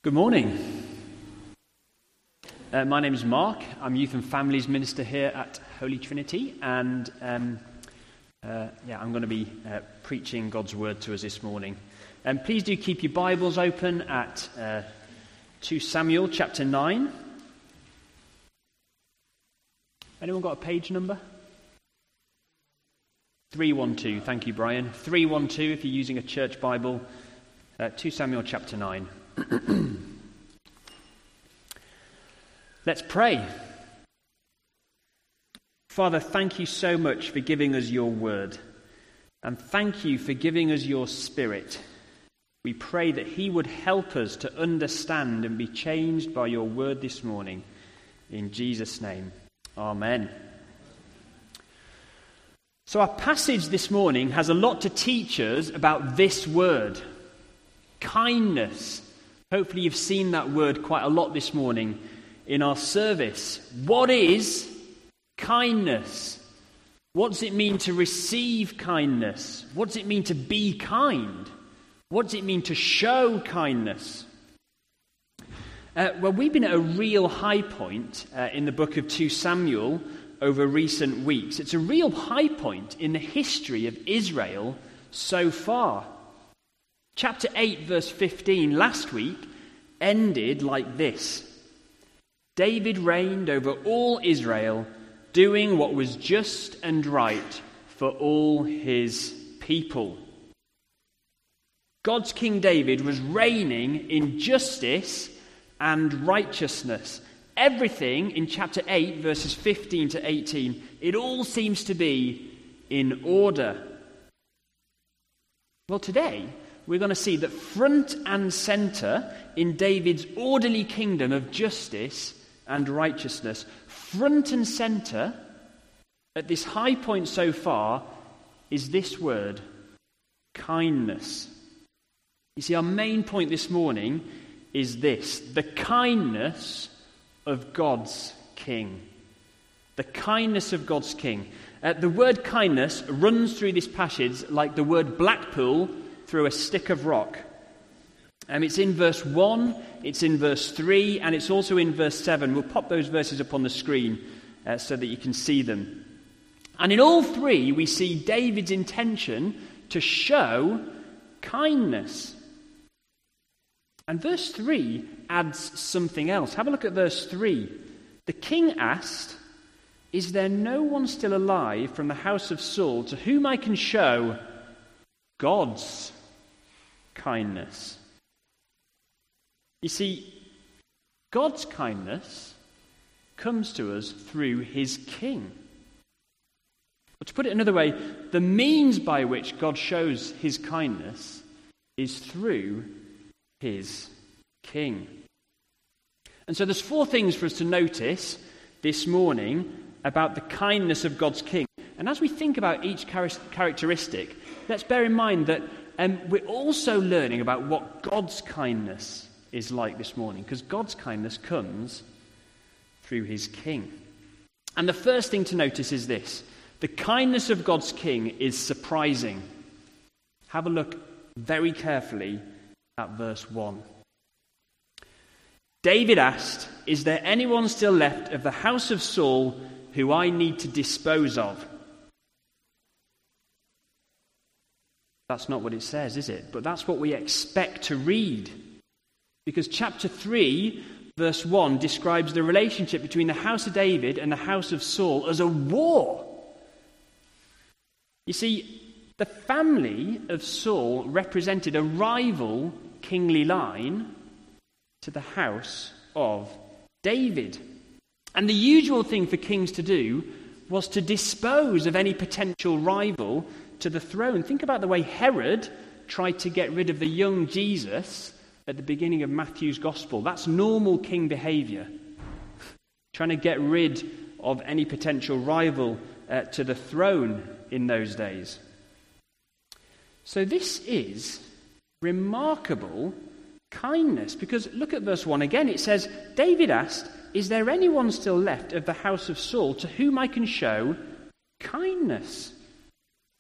Good morning. My name is Mark. I'm Youth and Families Minister here at Holy Trinity, and I'm going to be preaching God's Word to us this morning. Please do keep your Bibles open at 2 Samuel chapter 9. Anyone got a page number? 312. Thank you, Brian. 312 if you're using a church Bible. 2 Samuel chapter 9. Let's pray. Father, thank you so much for giving us your word, and thank you for giving us your Spirit. We pray that he would help us to understand and be changed by your word this morning. In Jesus' name, amen. So our passage this morning has a lot to teach us about this word, kindness. Hopefully you've seen that word quite a lot this morning in our service. What is kindness? What does it mean to receive kindness? What does it mean to be kind? What does it mean to show kindness? Well, we've been at a real high point in the book of 2 Samuel over recent weeks. It's a real high point in the history of Israel so far. Chapter 8, verse 15, last week, ended like this. David reigned over all Israel, doing what was just and right for all his people. God's King David was reigning in justice and righteousness. Everything in chapter 8, verses 15 to 18, it all seems to be in order. Well, today, we're going to see that front and center in David's orderly kingdom of justice and righteousness, front and center at this high point so far is this word, kindness. You see, our main point this morning is this: the kindness of God's King. The kindness of God's King. The word kindness runs through this passage like the word Blackpool through a stick of rock. It's in verse 1, it's in verse 3, and it's also in verse 7. We'll pop those verses up on the screen so that you can see them. And in all three, we see David's intention to show kindness. And verse 3 adds something else. Have a look at verse 3. The king asked, "Is there no one still alive from the house of Saul to whom I can show God's kindness?" You see, God's kindness comes to us through his king. Or to put it another way, the means by which God shows his kindness is through his king. And so there's four things for us to notice this morning about the kindness of God's king. And as we think about each characteristic, let's bear in mind that we're also learning about what God's kindness is like this morning, because God's kindness comes through his king. And the first thing to notice is this: the kindness of God's king is surprising. Have a look very carefully at verse 1. David asked, "Is there anyone still left of the house of Saul who I need to dispose of?" That's not what it says, is it? But that's what we expect to read. Because chapter 3, verse 1, describes the relationship between the house of David and the house of Saul as a war. You see, the family of Saul represented a rival kingly line to the house of David. And the usual thing for kings to do was to dispose of any potential rival to the throne. Think about the way Herod tried to get rid of the young Jesus at the beginning of Matthew's gospel. That's normal king behavior. Trying to get rid of any potential rival to the throne in those days. So this is remarkable kindness, because look at verse 1 again. It says, David asked, "Is there anyone still left of the house of Saul to whom I can show kindness?"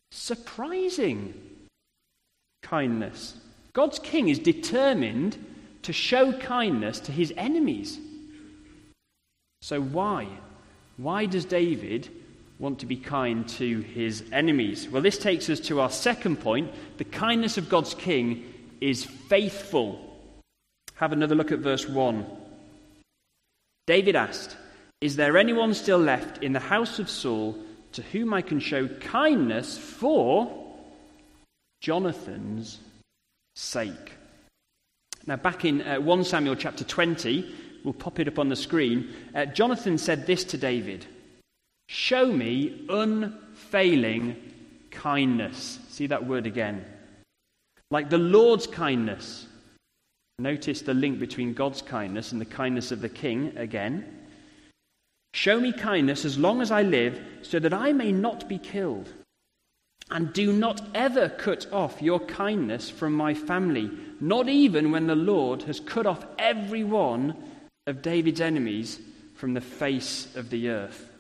Surprising kindness. God's king is determined to show kindness to his enemies. So why? Why does David want to be kind to his enemies? Well, this takes us to our second point. The kindness of God's king is faithful. Have another look at verse 1. David asked, "Is there anyone still left in the house of Saul to whom I can show kindness for Jonathan's sake?" Now, back in 1 Samuel chapter 20, we'll pop it up on the screen, Jonathan said this to David, "Show me unfailing kindness." See that word again. Like the Lord's kindness. Notice the link between God's kindness and the kindness of the king again. "Show me kindness as long as I live, so that I may not be killed. And do not ever cut off your kindness from my family, not even when the Lord has cut off every one of David's enemies from the face of the earth."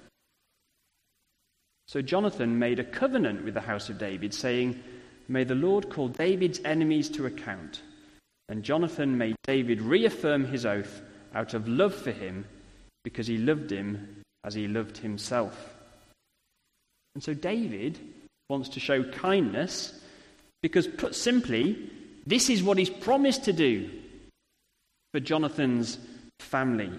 So Jonathan made a covenant with the house of David, saying, "May the Lord call David's enemies to account." And Jonathan made David reaffirm his oath out of love for him, because he loved him as he loved himself. And so David wants to show kindness because, put simply, this is what he's promised to do for Jonathan's family.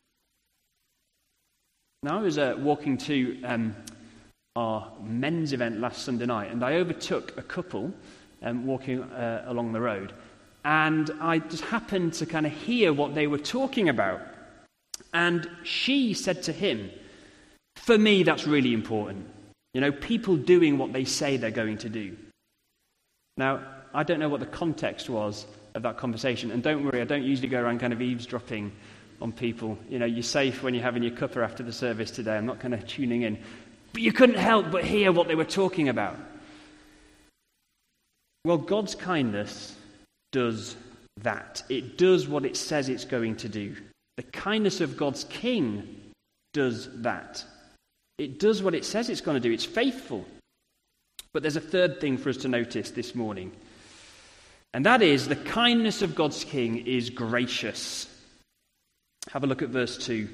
Now, I was walking to our men's event last Sunday night, and I overtook a couple walking along the road, and I just happened to kind of hear what they were talking about. And she said to him, "For me, that's really important. You know, people doing what they say they're going to do." Now, I don't know what the context was of that conversation, and don't worry, I don't usually go around kind of eavesdropping on people. You know, you're safe when you're having your cuppa after the service today. I'm not kind of tuning in. But you couldn't help but hear what they were talking about. Well, God's kindness does that. It does what it says it's going to do. The kindness of God's king does that. It does what it says it's going to do. It's faithful. But there's a third thing for us to notice this morning. And that is, the kindness of God's king is gracious. Have a look at verse 2.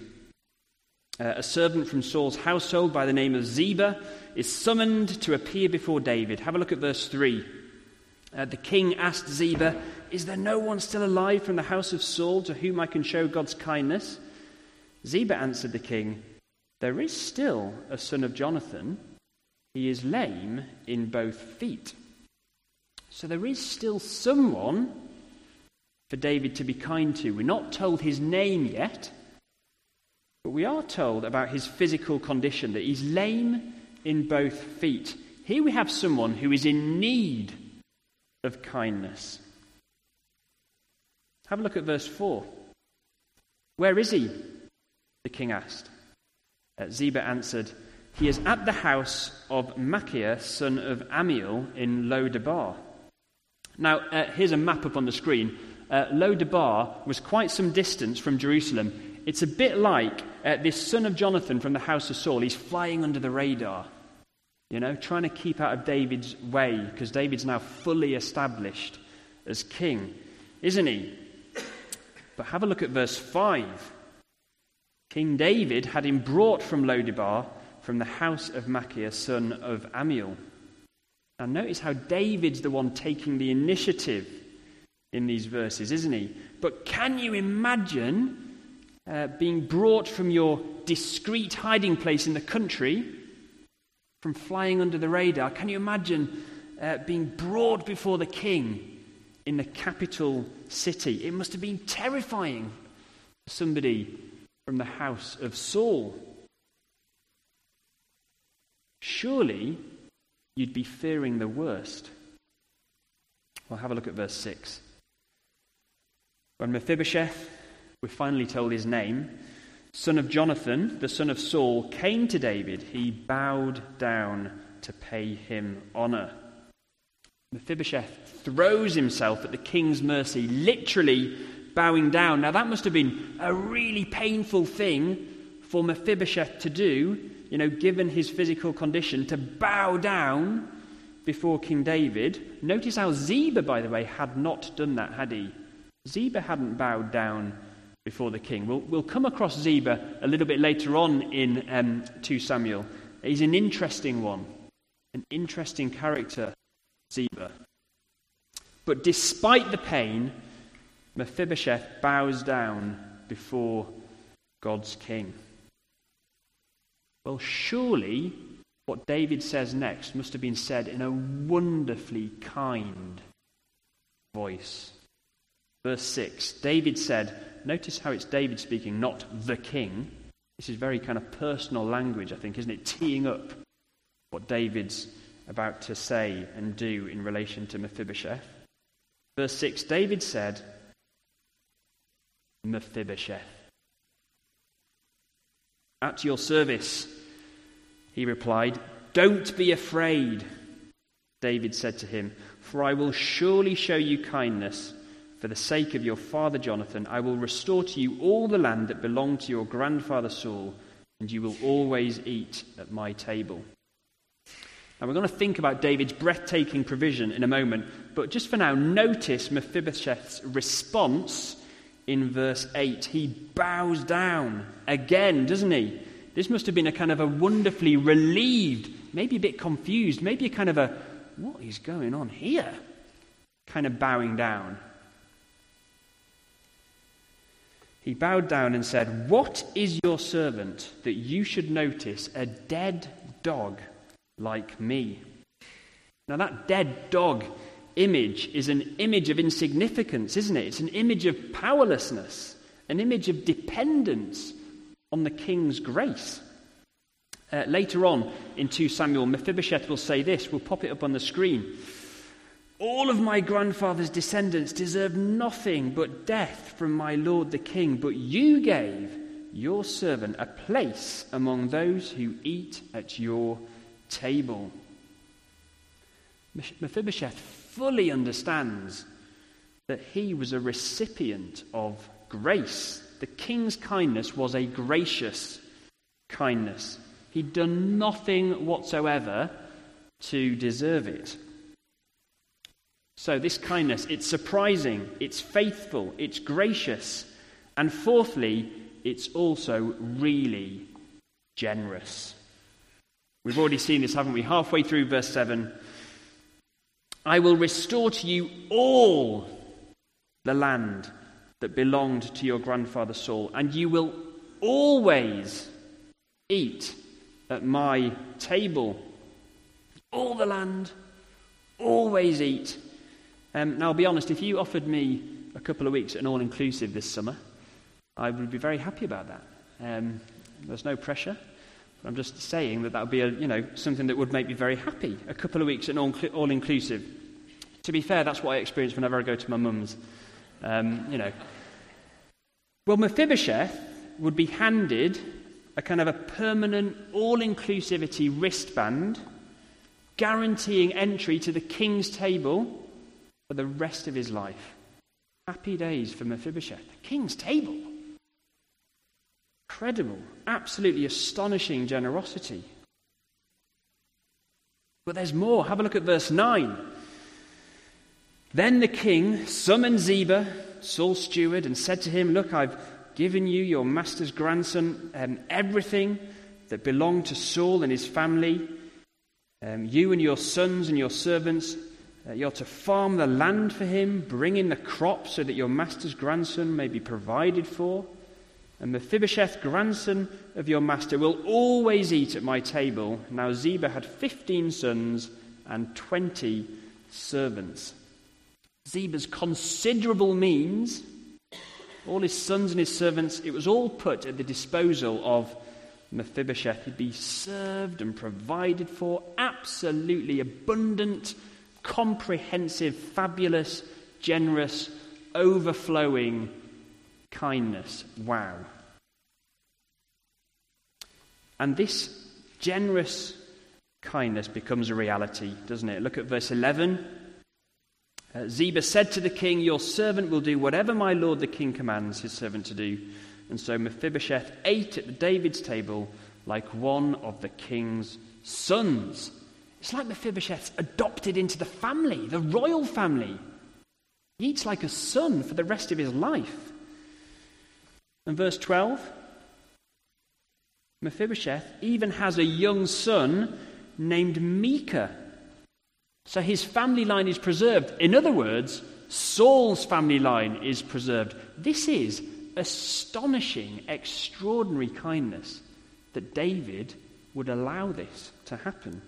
A servant from Saul's household by the name of Ziba is summoned to appear before David. Have a look at verse 3. The king asked Ziba, "Is there no one still alive from the house of Saul to whom I can show God's kindness?" Ziba answered the king, "There is still a son of Jonathan. He is lame in both feet." So there is still someone for David to be kind to. We're not told his name yet, but we are told about his physical condition, that he's lame in both feet. Here we have someone who is in need of kindness. Have a look at verse 4. "Where is he?" the king asked. Ziba answered, "He is at the house of Machir, son of Ammiel, in Lodebar." Now, here's a map up on the screen. Lodebar was quite some distance from Jerusalem. It's a bit like this son of Jonathan from the house of Saul. He's flying under the radar, you know, trying to keep out of David's way, because David's now fully established as king, isn't he? But have a look at verse 5. King David had him brought from Lodebar, from the house of Machir, son of Ammiel. Now notice how David's the one taking the initiative in these verses, isn't he? But can you imagine being brought from your discreet hiding place in the country, from flying under the radar? Can you imagine being brought before the king in the capital city? It must have been terrifying for somebody from the house of Saul. Surely you'd be fearing the worst. Well, have a look at verse 6. When Mephibosheth, we're finally told his name, son of Jonathan, the son of Saul, came to David, he bowed down to pay him honor. Mephibosheth throws himself at the king's mercy, literally bowing down. Now that must have been a really painful thing for Mephibosheth to do, you know, given his physical condition, to bow down before King David. Notice how Ziba, by the way, had not done that, had he? Ziba hadn't bowed down before the king. We'll come across Ziba a little bit later on in 2 Samuel. He's an interesting one, an interesting character, Ziba. But despite the pain, Mephibosheth bows down before God's king. Well, surely what David says next must have been said in a wonderfully kind voice. Verse 6, David said, notice how it's David speaking, not the king. This is very kind of personal language, I think, isn't it? Teeing up what David's about to say and do in relation to Mephibosheth. Verse 6, David said, Mephibosheth. At your service, he replied. Don't be afraid, David said to him, for I will surely show you kindness. For the sake of your father Jonathan, I will restore to you all the land that belonged to your grandfather Saul, and you will always eat at my table. Now we're going to think about David's breathtaking provision in a moment, but just for now, notice Mephibosheth's response in verse 8. He bows down again, doesn't he? This must have been a kind of a wonderfully relieved, maybe a bit confused, maybe a kind of a, what is going on here? Kind of bowing down. He bowed down and said, what is your servant that you should notice a dead dog like me? Now that dead dog image is an image of insignificance, isn't it? It's an image of powerlessness, an image of dependence on the king's grace. Later on in 2 Samuel, Mephibosheth will say this, we'll pop it up on the screen. All of my grandfather's descendants deserve nothing but death from my lord the king, but you gave your servant a place among those who eat at your table. Mephibosheth fully understands that he was a recipient of grace. The king's kindness was a gracious kindness. He'd done nothing whatsoever to deserve it. So this kindness, it's surprising, it's faithful, it's gracious, and fourthly, it's also really generous. We've already seen this, haven't we? Halfway through verse 7. I will restore to you all the land that belonged to your grandfather Saul, and you will always eat at my table. All the land, always eat. Now, I'll be honest, if you offered me a couple of weeks at an all-inclusive this summer, I would be very happy about that. There's no pressure. But I'm just saying that would be something that would make me very happy. A couple of weeks at an all-inclusive. To be fair, that's what I experience whenever I go to my mum's. Well, Mephibosheth would be handed a kind of a permanent all-inclusivity wristband guaranteeing entry to the king's table for the rest of his life. Happy days for Mephibosheth. The king's table. Incredible, absolutely astonishing generosity. But there's more. Have a look at verse 9. Then the king summoned Ziba, Saul's steward, and said to him, look, I've given you, your master's grandson, everything that belonged to Saul and his family. You and your sons and your servants, you're to farm the land for him, bring in the crops so that your master's grandson may be provided for. And Mephibosheth, grandson of your master, will always eat at my table. Now Ziba had 15 sons and 20 servants. Ziba's considerable means, all his sons and his servants, it was all put at the disposal of Mephibosheth. He'd be served and provided for. Absolutely abundant, comprehensive, fabulous, generous, overflowing kindness. Wow. And this generous kindness becomes a reality, doesn't it? Look at verse 11. Ziba said to the king, your servant will do whatever my lord the king commands his servant to do. And so Mephibosheth ate at David's table like one of the king's sons. It's like Mephibosheth's adopted into the family, the royal family. He eats like a son for the rest of his life. And verse 12, Mephibosheth even has a young son named Micah. So his family line is preserved. In other words, Saul's family line is preserved. This is astonishing, extraordinary kindness that David would allow this to happen.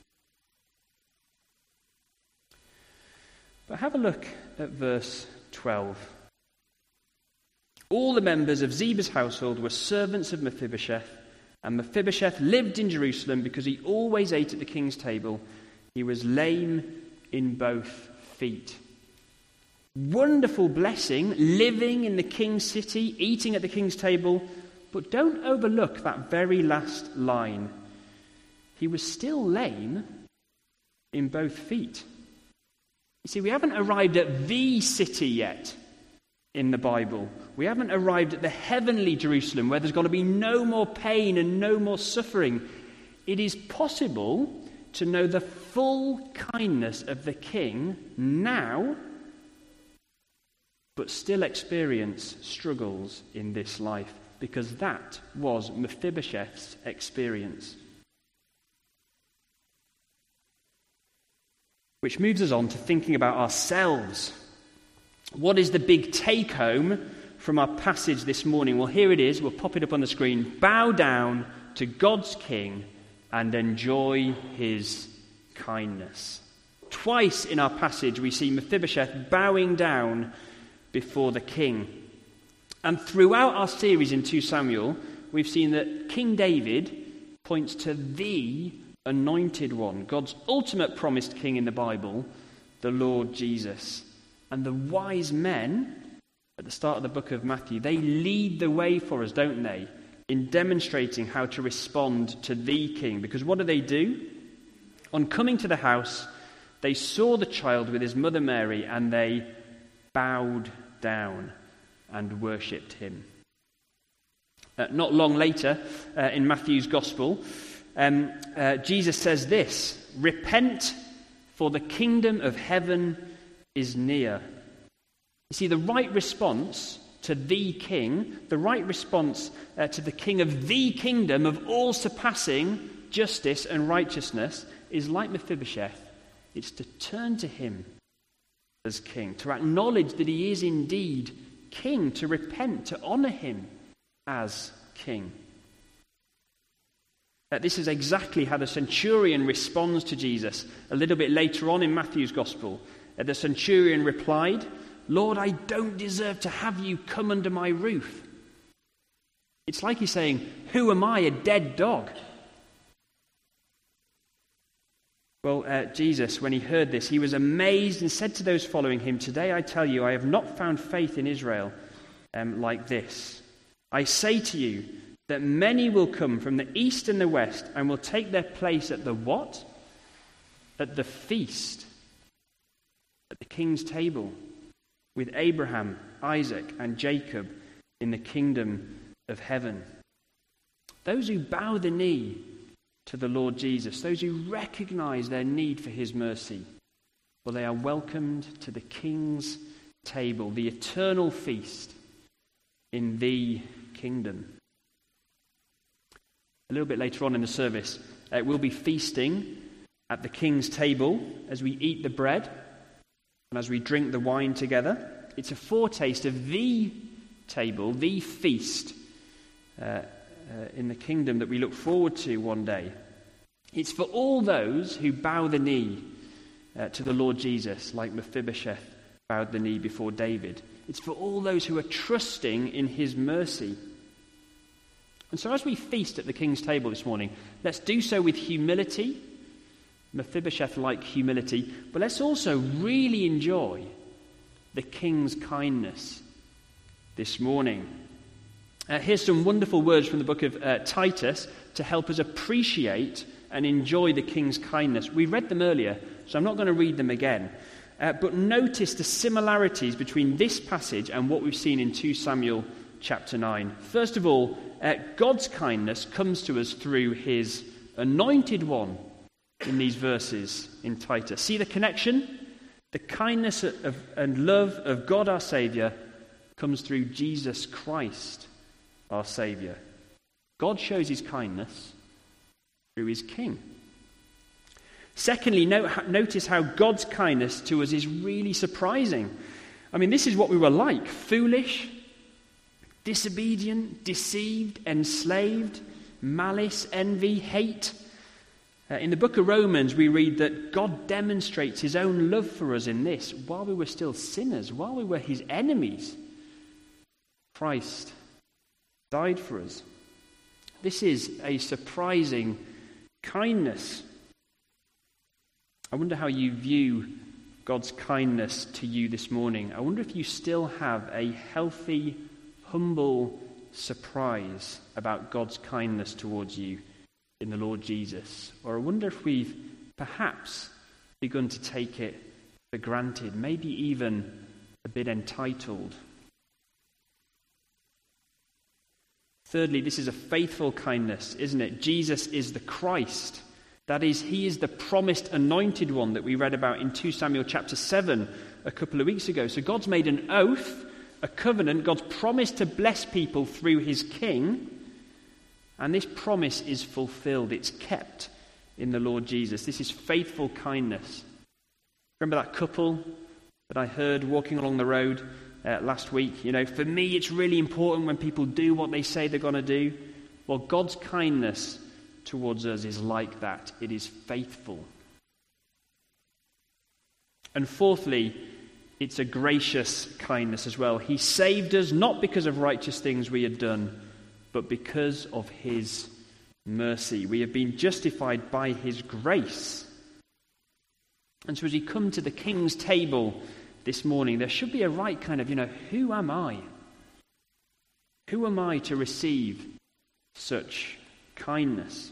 But have a look at verse 12. All the members of Ziba's household were servants of Mephibosheth, and Mephibosheth lived in Jerusalem because he always ate at the king's table. He was lame in both feet. Wonderful blessing, living in the king's city, eating at the king's table. But don't overlook that very last line. He was still lame in both feet. You see, we haven't arrived at the city yet in the Bible. We haven't arrived at the heavenly Jerusalem where there's going to be no more pain and no more suffering. It is possible to know the full kindness of the king now, but still experience struggles in this life, because that was Mephibosheth's experience. Which moves us on to thinking about ourselves. What is the big take-home from our passage this morning? Well, here it is. We'll pop it up on the screen. Bow down to God's King and enjoy his kindness. Twice in our passage we see Mephibosheth bowing down before the king. And throughout our series in 2 Samuel, we've seen that King David points to the anointed one, God's ultimate promised king in the Bible, the Lord Jesus. And the wise men at the start of the book of Matthew, they lead the way for us, don't they, in demonstrating how to respond to the king. Because what do? On coming to the house, they saw the child with his mother Mary, and they bowed down and worshipped him. Not long later, in Matthew's Gospel, Jesus says this: "Repent, for the kingdom of heaven is near." You see, the right response to the king, the right response to the king of the kingdom of all surpassing justice and righteousness is like Mephibosheth. It's to turn to him as king, to acknowledge that he is indeed king, to repent, to honor him as king. This is exactly how the centurion responds to Jesus. A little bit later on in Matthew's Gospel, the centurion replied, "Lord, I don't deserve to have you come under my roof." It's like he's saying, "Who am I, a dead dog?" Well, Jesus, when he heard this, he was amazed and said to those following him, "Today I tell you, I have not found faith in Israel like this. I say to you that many will come from the east and the west and will take their place at the what? At the feast, at the king's table, with Abraham, Isaac, and Jacob in the kingdom of heaven." Those who bow the knee to the Lord Jesus, those who recognize their need for his mercy, well, they are welcomed to the king's table, the eternal feast in the kingdom. A little bit later on in the service, we'll be feasting at the king's table as we eat the bread and as we drink the wine together. It's a foretaste of the table, the feast in the kingdom that we look forward to one day. It's for all those who bow the knee to the Lord Jesus, like Mephibosheth bowed the knee before David. It's for all those who are trusting in his mercy. And so as we feast at the king's table this morning, let's do so with humility, Mephibosheth-like humility, but let's also really enjoy the king's kindness this morning. Here's some wonderful words from the book of Titus to help us appreciate and enjoy the king's kindness. We read them earlier, so I'm not going to read them again. But notice the similarities between this passage and what we've seen in 2 Samuel chapter 9. First of all, God's kindness comes to us through his anointed one in these verses in Titus. See the connection? The kindness and love of God our Saviour comes through Jesus Christ our Saviour. God shows his kindness through his King. Secondly, notice how God's kindness to us is really surprising. I mean, this is what we were like: foolish, disobedient, deceived, enslaved, malice, envy, hate. In the book of Romans, we read that God demonstrates his own love for us in this: while we were still sinners, while we were his enemies, Christ died for us. This is a surprising kindness. I wonder how you view God's kindness to you this morning. I wonder if you still have a healthy, humble surprise about God's kindness towards you in the Lord Jesus. Or I wonder if we've perhaps begun to take it for granted, maybe even a bit entitled. Thirdly, this is a faithful kindness, isn't it? Jesus is the Christ. That is, he is the promised anointed one that we read about in 2 Samuel chapter 7 a couple of weeks ago. So God's made an oath, a covenant. God's promised to bless people through his King. And this promise is fulfilled. It's kept in the Lord Jesus. This is faithful kindness. Remember that couple that I heard walking along the road last week? You know, for me it's really important when people do what they say they're going to do. Well, God's kindness towards us is like that. It is faithful. And fourthly, it's a gracious kindness as well. He saved us not because of righteous things we had done, but because of his mercy. We have been justified by his grace. And so as we come to the King's table this morning, there should be a right kind of, who am I? Who am I to receive such kindness?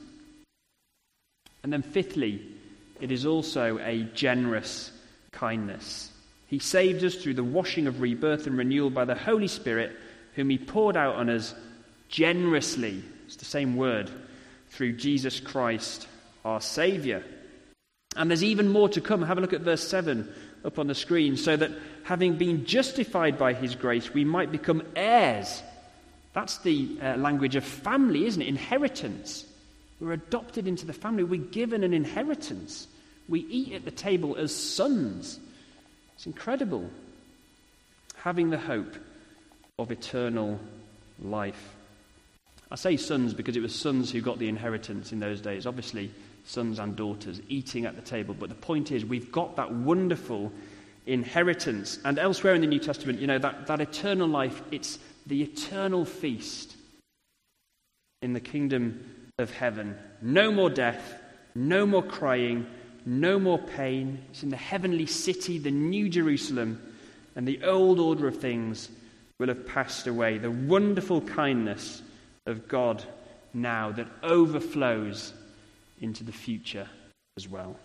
And then fifthly, it is also a generous kindness. He saved us through the washing of rebirth and renewal by the Holy Spirit, whom he poured out on us generously. It's the same word, through Jesus Christ our Saviour. And there's even more to come. Have a look at verse 7 up on the screen. So that having been justified by his grace, we might become heirs. That's the language of family, isn't it? Inheritance. We're adopted into the family. We're given an inheritance. We eat at the table as sons. It's incredible. Having the hope of eternal life. I say sons because it was sons who got the inheritance in those days. Obviously, sons and daughters eating at the table. But the point is, we've got that wonderful inheritance. And elsewhere in the New Testament, that eternal life, it's the eternal feast in the kingdom of heaven. No more death, no more crying, no more pain. It's in the heavenly city, the New Jerusalem, and the old order of things will have passed away. The wonderful kindness of God now that overflows into the future as well.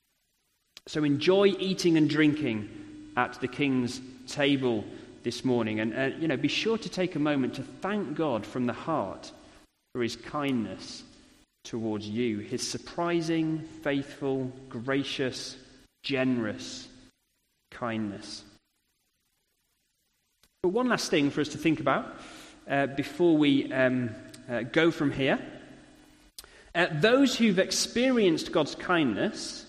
So enjoy eating and drinking at the King's table this morning, and be sure to take a moment to thank God from the heart for his kindness towards you, his surprising, faithful, gracious, generous kindness. But one last thing for us to think about before we go from here. Those who've experienced God's kindness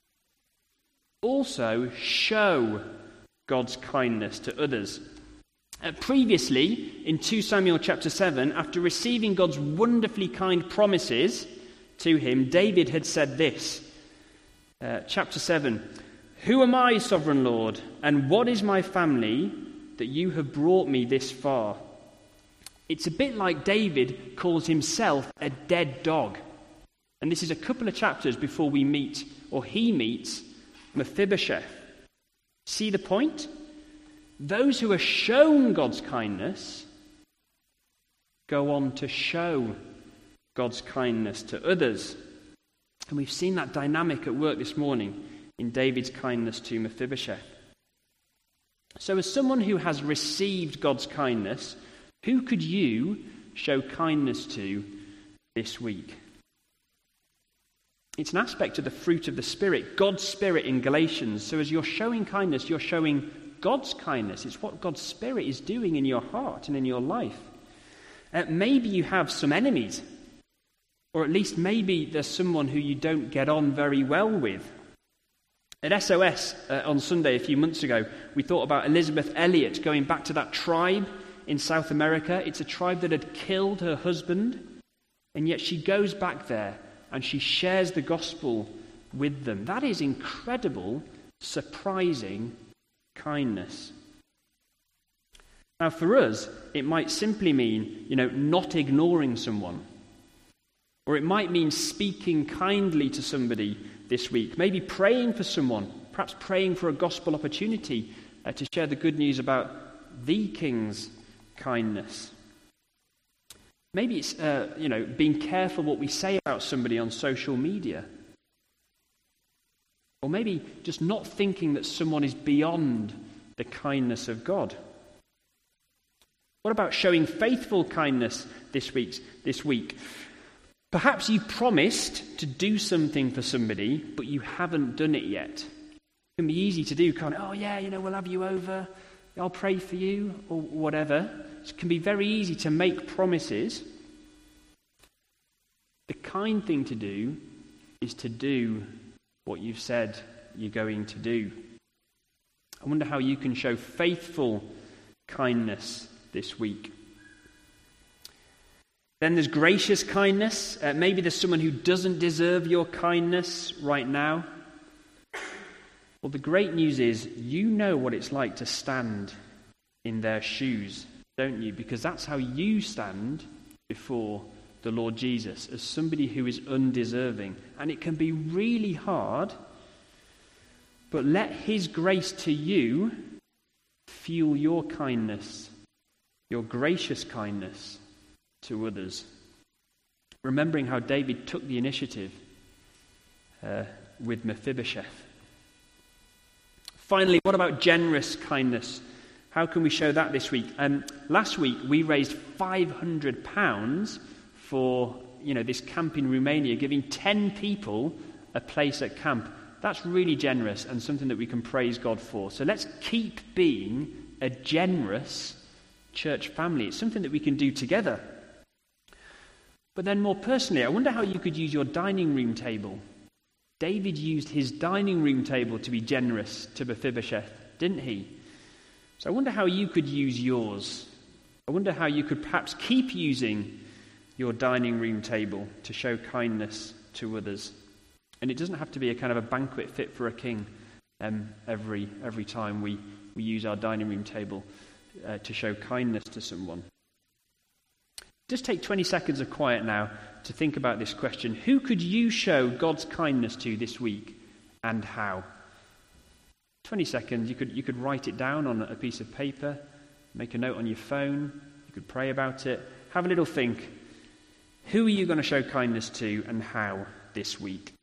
also show God's kindness to others. Previously, in 2 Samuel chapter 7, after receiving God's wonderfully kind promises to him, David had said this. Chapter 7, "Who am I, sovereign Lord, and what is my family that you have brought me this far?" It's a bit like David calls himself a dead dog. And this is a couple of chapters before he meets Mephibosheth. See the point? Those who are shown God's kindness go on to show God's kindness to others. And we've seen that dynamic at work this morning in David's kindness to Mephibosheth. So as someone who has received God's kindness, who could you show kindness to this week? It's an aspect of the fruit of the Spirit, God's Spirit in Galatians. So as you're showing kindness, you're showing God's kindness. It's what God's Spirit is doing in your heart and in your life. Maybe you have some enemies, or at least maybe there's someone who you don't get on very well with. At SOS on Sunday a few months ago, we thought about Elizabeth Elliot going back to that tribe in South America. It's a tribe that had killed her husband, and yet she goes back there and she shares the gospel with them. That is incredible, surprising kindness. Now for us, it might simply mean, not ignoring someone. Or it might mean speaking kindly to somebody this week. Maybe praying for someone, perhaps praying for a gospel opportunity to share the good news about the King's kindness. Maybe it's, being careful what we say about somebody on social media. Or maybe just not thinking that someone is beyond the kindness of God. What about showing faithful kindness this week? Perhaps you promised to do something for somebody, but you haven't done it yet. It can be easy to do, we'll have you over, I'll pray for you, or whatever. It can be very easy to make promises. The kind thing to do is to do what you've said you're going to do. I wonder how you can show faithful kindness this week. Then there's gracious kindness. Maybe there's someone who doesn't deserve your kindness right now. Well, the great news is you know what it's like to stand in their shoes, don't you? Because that's how you stand before the Lord Jesus, as somebody who is undeserving. And it can be really hard, but let his grace to you fuel your kindness, your gracious kindness to others. Remembering how David took the initiative with Mephibosheth. Finally, what about generous kindness? How can we show that this week? Last week we raised £500 for this camp in Romania, giving 10 people a place at camp. That's really generous and something that we can praise God for. So let's keep being a generous church family. It's something that we can do together. But then more personally, I wonder how you could use your dining room table. David used his dining room table to be generous to Mephibosheth, didn't he? So I wonder how you could use yours. I wonder how you could perhaps keep using your dining room table to show kindness to others. And it doesn't have to be a kind of a banquet fit for a king every time we use our dining room table to show kindness to someone. Just take 20 seconds of quiet now to think about this question. Who could you show God's kindness to this week, and how? 20 seconds, you could write it down on a piece of paper, make a note on your phone, you could pray about it. Have a little think. Who are you going to show kindness to, and how this week?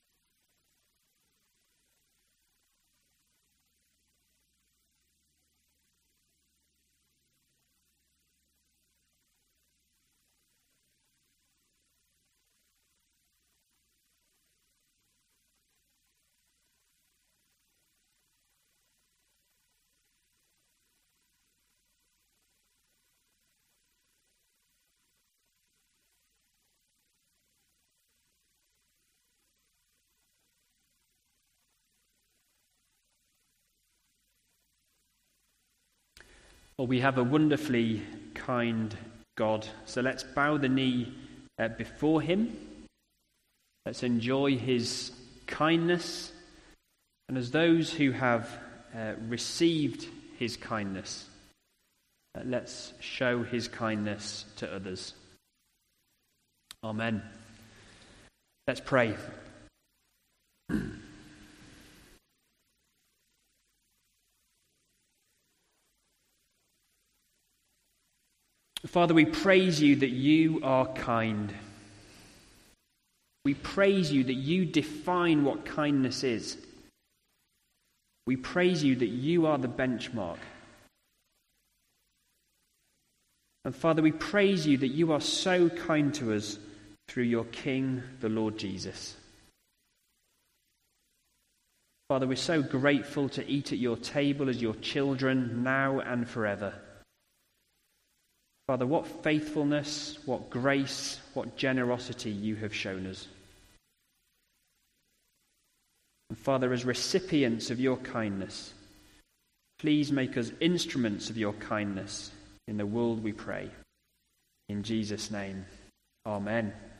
Well, we have a wonderfully kind God. So let's bow the knee before him. Let's enjoy his kindness. And as those who have received his kindness, let's show his kindness to others. Amen. Let's pray. Father, we praise you that you are kind. We praise you that you define what kindness is. We praise you that you are the benchmark. And Father, we praise you that you are so kind to us through your King, the Lord Jesus. Father, we're so grateful to eat at your table as your children now and forever. Father, what faithfulness, what grace, what generosity you have shown us. And Father, as recipients of your kindness, please make us instruments of your kindness in the world, we pray. In Jesus' name, amen.